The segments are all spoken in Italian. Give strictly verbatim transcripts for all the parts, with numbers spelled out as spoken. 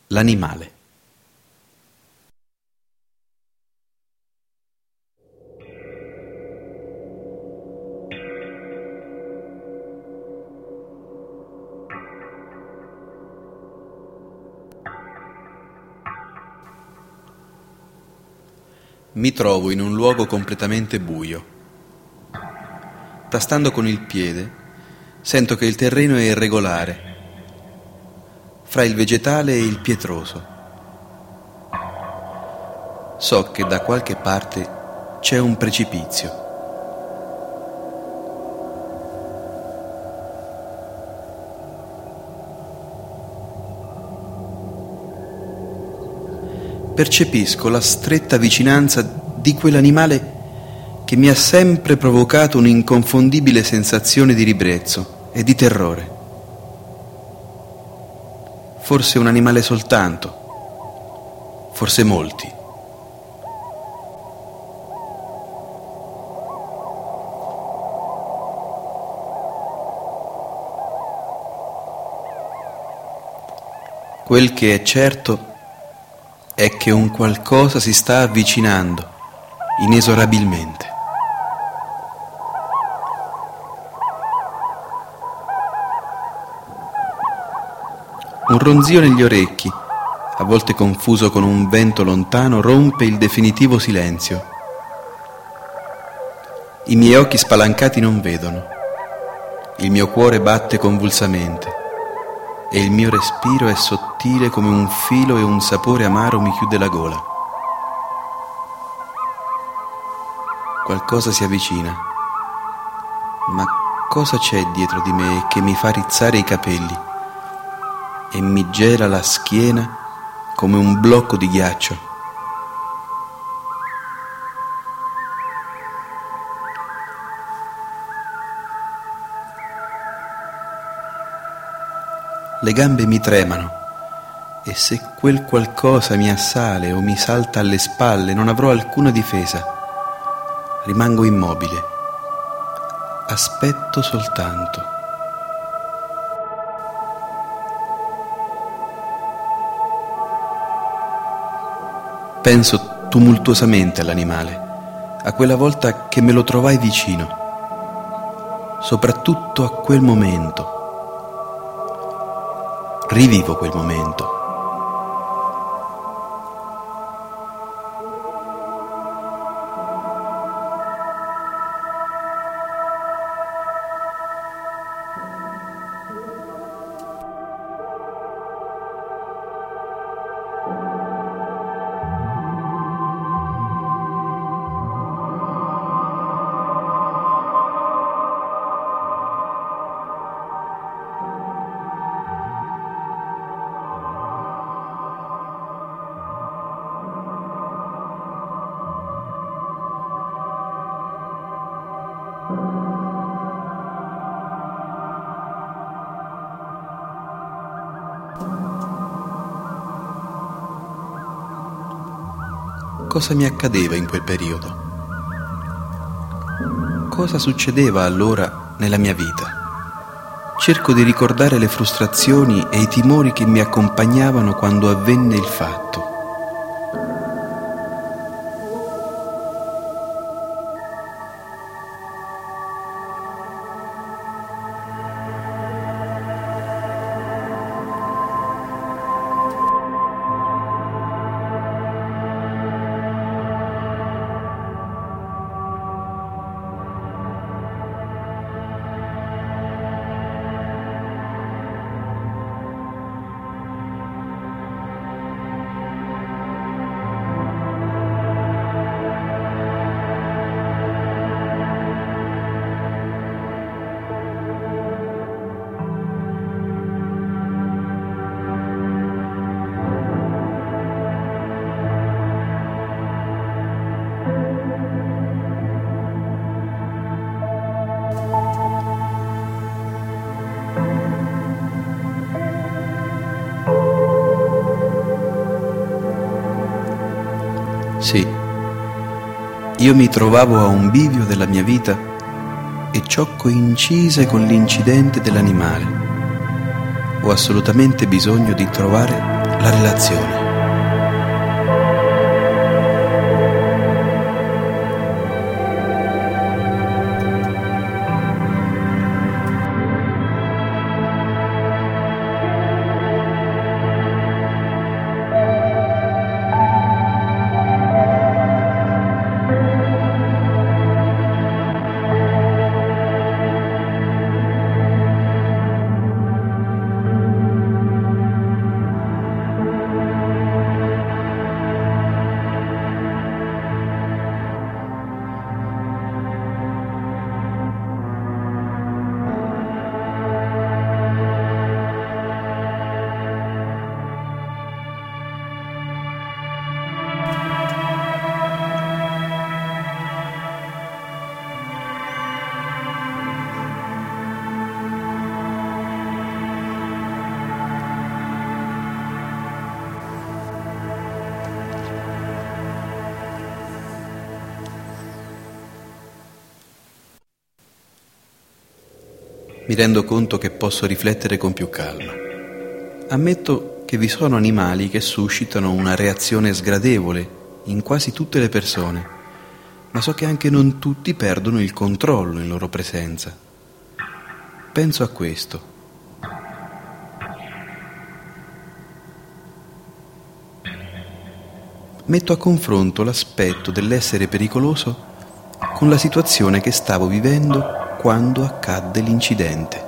L'animale. Mi trovo in un luogo completamente buio. Tastando con il piede, sento che il terreno è irregolare, fra il vegetale e il pietroso. So che da qualche parte c'è un precipizio. Percepisco la stretta vicinanza di quell'animale che mi ha sempre provocato un'inconfondibile sensazione di ribrezzo e di terrore. Forse un animale soltanto, forse molti. Quel che è certo è che un qualcosa si sta avvicinando inesorabilmente. Un ronzio negli orecchi, a volte confuso con un vento lontano, rompe il definitivo silenzio. I miei occhi spalancati non vedono. Il mio cuore batte convulsamente e il mio respiro è sottile come un filo e un sapore amaro mi chiude la gola. Qualcosa si avvicina, ma cosa c'è dietro di me che mi fa rizzare i capelli e mi gela la schiena come un blocco di ghiaccio? Le gambe mi tremano e se quel qualcosa mi assale o mi salta alle spalle non avrò alcuna difesa. Rimango immobile. Aspetto soltanto. Penso tumultuosamente all'animale, a quella volta che me lo trovai vicino, soprattutto a quel momento. Rivivo quel momento. Cosa mi accadeva in quel periodo? Cosa succedeva allora nella mia vita? Cerco di ricordare le frustrazioni e i timori che mi accompagnavano quando avvenne il fatto. Sì, io mi trovavo a un bivio della mia vita e ciò coincise con l'incidente dell'animale. Ho assolutamente bisogno di trovare la relazione. Mi rendo conto che posso riflettere con più calma. Ammetto che vi sono animali che suscitano una reazione sgradevole in quasi tutte le persone, ma so che anche non tutti perdono il controllo in loro presenza. Penso a questo. Metto a confronto l'aspetto dell'essere pericoloso con la situazione che stavo vivendo quando accadde l'incidente.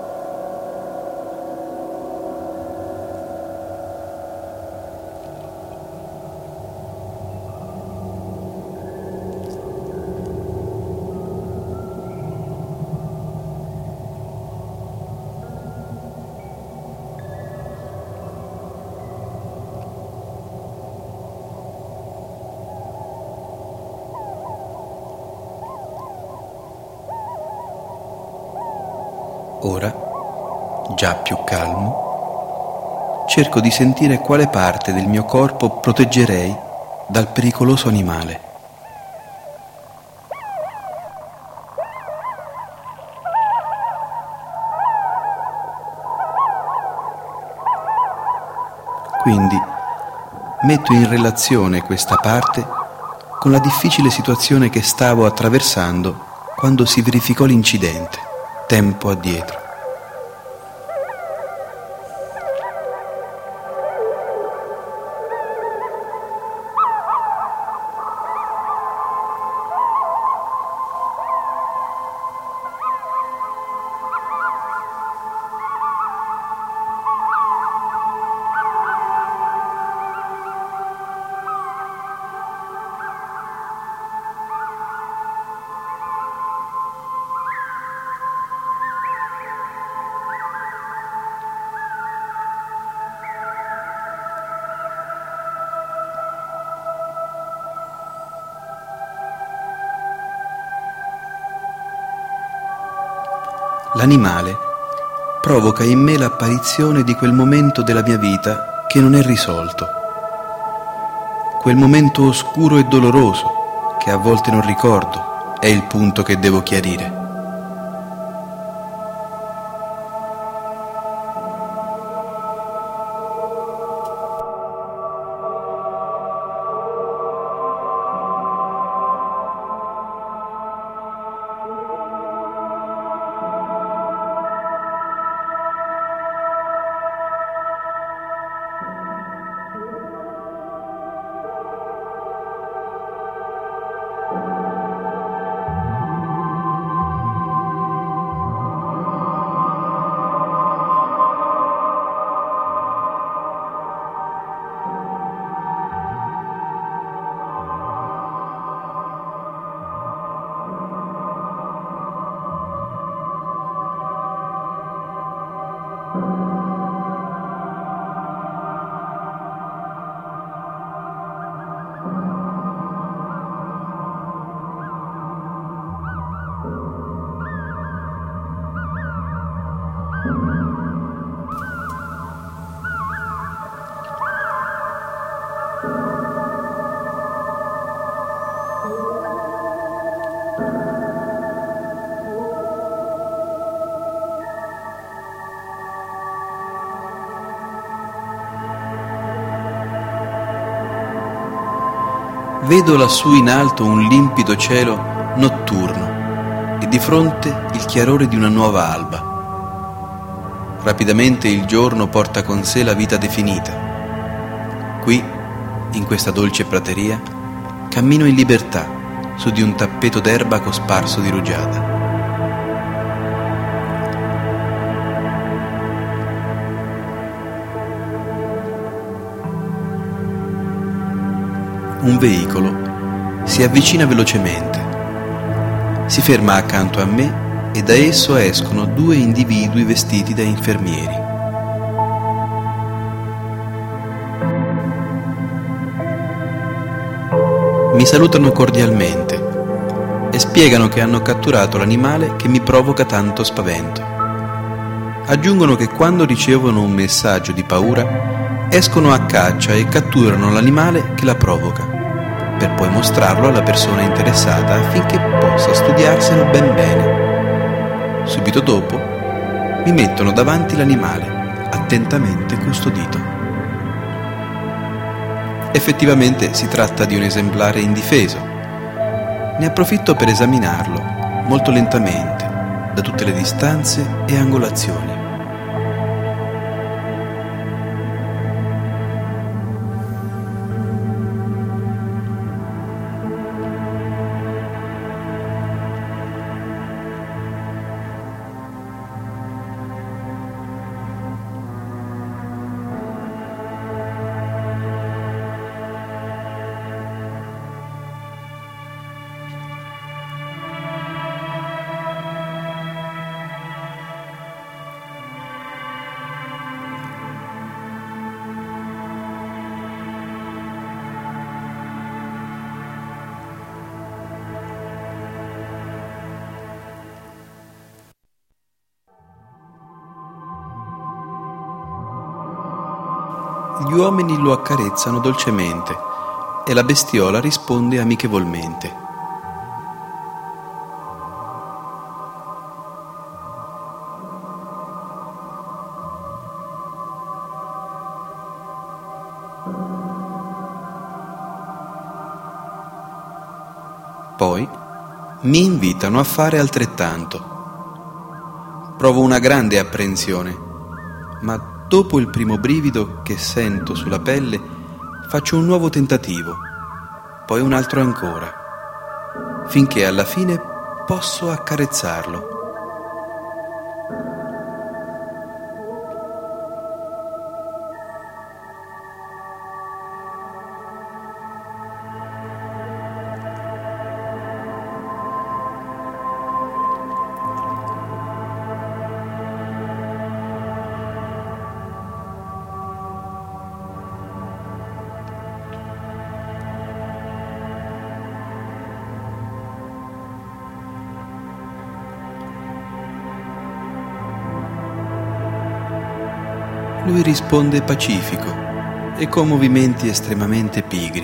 Ora, già più calmo, cerco di sentire quale parte del mio corpo proteggerei dal pericoloso animale. Quindi metto in relazione questa parte con la difficile situazione che stavo attraversando quando si verificò l'incidente, tempo addietro. L'animale provoca in me l'apparizione di quel momento della mia vita che non è risolto, quel momento oscuro e doloroso che a volte non ricordo, è il punto che devo chiarire. Vedo lassù in alto un limpido cielo notturno e di fronte il chiarore di una nuova alba. Rapidamente il giorno porta con sé la vita definita. Qui, in questa dolce prateria, cammino in libertà su di un tappeto d'erba cosparso di rugiada. Un veicolo si avvicina velocemente, si ferma accanto a me e da esso escono due individui vestiti da infermieri. Mi salutano cordialmente e spiegano che hanno catturato l'animale che mi provoca tanto spavento. Aggiungono che quando ricevono un messaggio di paura escono a caccia e catturano l'animale che la provoca, per poi mostrarlo alla persona interessata affinché possa studiarselo ben bene. Subito dopo mi mettono davanti l'animale, attentamente custodito. Effettivamente si tratta di un esemplare indifeso. Ne approfitto per esaminarlo, molto lentamente, da tutte le distanze e angolazioni. Gli uomini lo accarezzano dolcemente e la bestiola risponde amichevolmente. Poi mi invitano a fare altrettanto. Provo una grande apprensione, ma dopo il primo brivido che sento sulla pelle, faccio un nuovo tentativo, poi un altro ancora, finché alla fine posso accarezzarlo. Lui risponde pacifico e con movimenti estremamente pigri.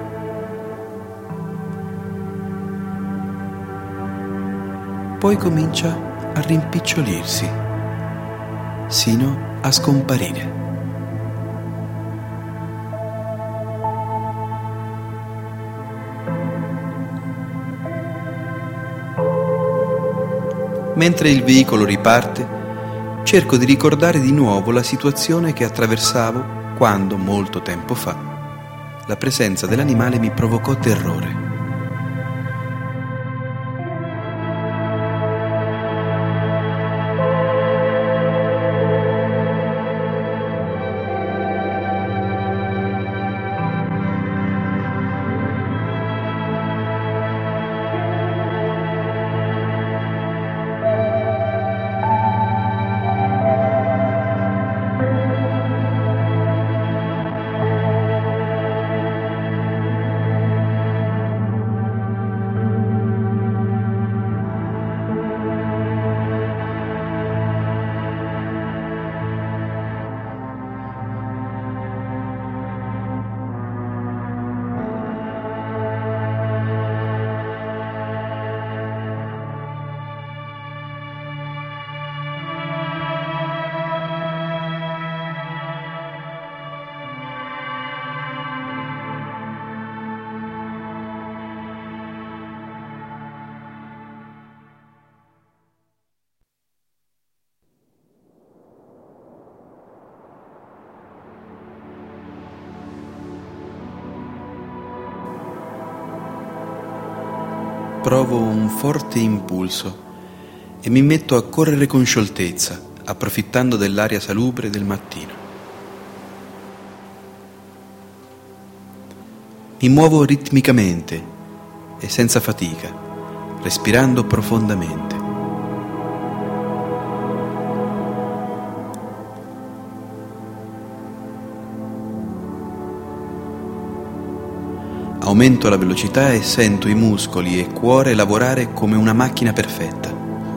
Poi comincia a rimpicciolirsi, sino a scomparire. Mentre il veicolo riparte, cerco di ricordare di nuovo la situazione che attraversavo quando, molto tempo fa, la presenza dell'animale mi provocò terrore. provo un forte impulso e mi metto a correre con scioltezza, approfittando dell'aria salubre del mattino. Mi muovo ritmicamente e senza fatica, respirando profondamente. Aumento la velocità e sento i muscoli e cuore lavorare come una macchina perfetta.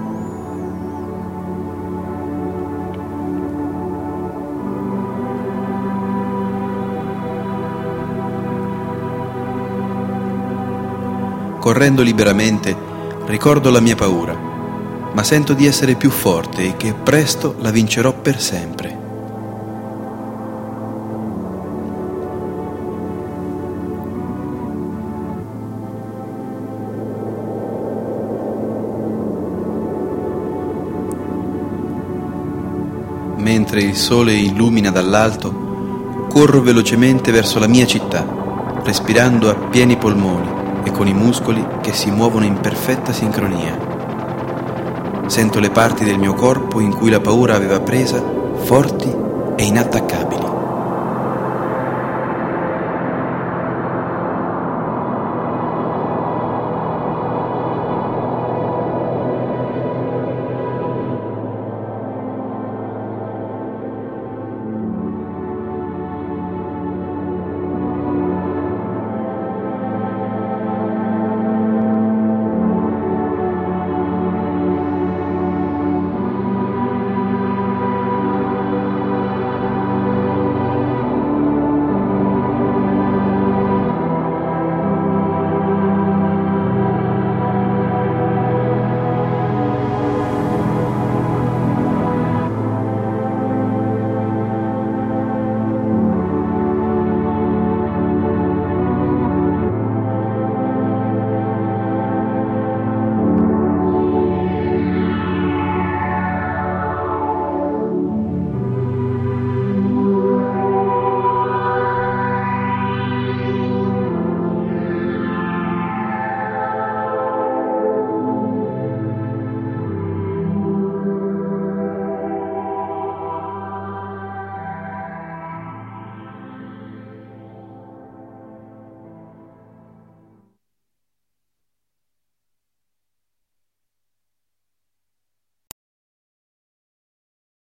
Correndo liberamente, ricordo la mia paura, ma sento di essere più forte e che presto la vincerò per sempre. Mentre il sole illumina dall'alto, corro velocemente verso la mia città, respirando a pieni polmoni e con i muscoli che si muovono in perfetta sincronia. Sento le parti del mio corpo in cui la paura aveva presa forti e inattaccabili.